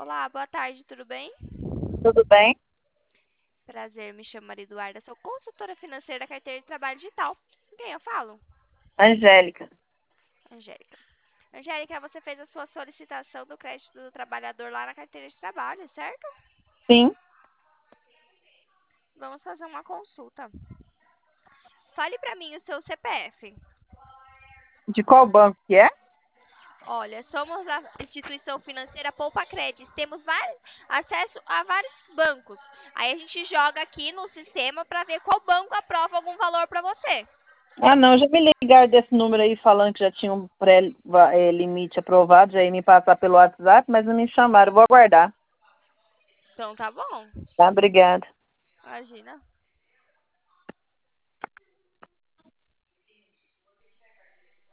Olá, boa tarde, tudo bem? Tudo bem? Prazer, me chamo Maria Eduarda, sou consultora financeira da carteira de trabalho digital. Com quem eu falo? Angélica. Angélica. Angélica, você fez a sua solicitação do crédito do trabalhador lá na carteira de trabalho, certo? Sim. Vamos fazer uma consulta. Fale para mim o seu CPF. De qual banco que é? Olha, somos a instituição financeira Poupa Crédito. Temos acesso a vários bancos. Aí a gente joga aqui no sistema para ver qual banco aprova algum valor para você. Ah, não, já me ligaram desse número aí falando que já tinha um pré-limite aprovado, já ia me passar pelo WhatsApp, mas não me chamaram. Vou aguardar. Então tá bom. Tá, obrigada. Imagina.